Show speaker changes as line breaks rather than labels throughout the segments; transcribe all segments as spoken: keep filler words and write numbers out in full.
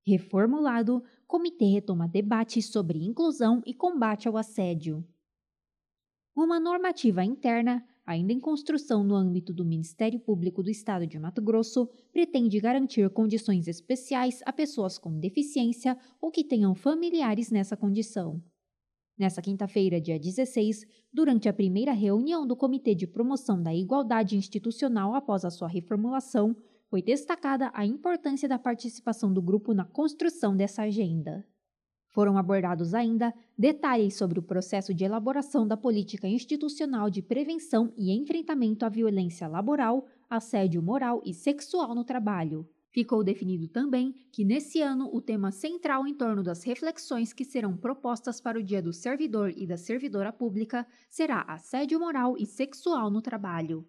Reformulado, comitê retoma debates sobre inclusão e combate ao assédio. Uma normativa interna, ainda em construção no âmbito do Ministério Público do Estado de Mato Grosso, pretende garantir condições especiais a pessoas com deficiência ou que tenham familiares nessa condição. Nessa quinta-feira, dia dezesseis, durante a primeira reunião do Comitê de Promoção da Igualdade Institucional após a sua reformulação, foi destacada a importância da participação do grupo na construção dessa agenda. Foram abordados ainda detalhes sobre o processo de elaboração da política institucional de prevenção e enfrentamento à violência laboral, assédio moral e sexual no trabalho. Ficou definido também que, nesse ano, o tema central em torno das reflexões que serão propostas para o Dia do Servidor e da Servidora Pública será assédio moral e sexual no trabalho.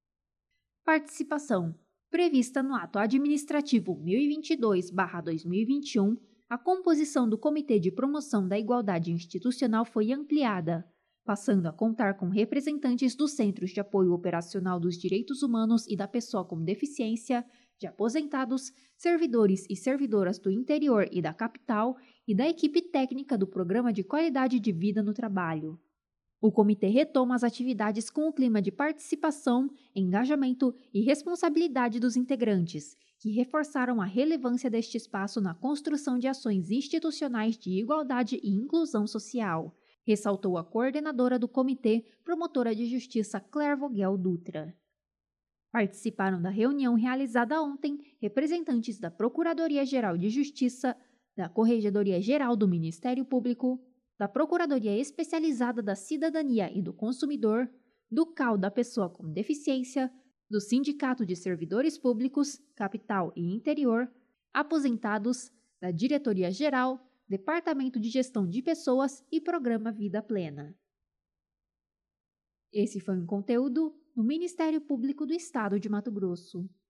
Participação. Prevista no Ato Administrativo mil e vinte e dois barra dois mil e vinte e um, a composição do Comitê de Promoção da Igualdade Institucional foi ampliada, passando a contar com representantes dos Centros de Apoio Operacional dos Direitos Humanos e da Pessoa com Deficiência, de aposentados, servidores e servidoras do interior e da capital e da equipe técnica do Programa de Qualidade de Vida no Trabalho. O comitê retoma as atividades com o clima de participação, engajamento e responsabilidade dos integrantes, que reforçaram a relevância deste espaço na construção de ações institucionais de igualdade e inclusão social, ressaltou a coordenadora do comitê, promotora de justiça Claire Vogel Dutra. Participaram da reunião realizada ontem representantes da Procuradoria-Geral de Justiça, da Corregedoria-Geral do Ministério Público, da Procuradoria Especializada da Cidadania e do Consumidor, do C A U da Pessoa com Deficiência, do Sindicato de Servidores Públicos, Capital e Interior, aposentados, da Diretoria-Geral, Departamento de Gestão de Pessoas e Programa Vida Plena. Esse foi um conteúdo do Ministério Público do Estado de Mato Grosso.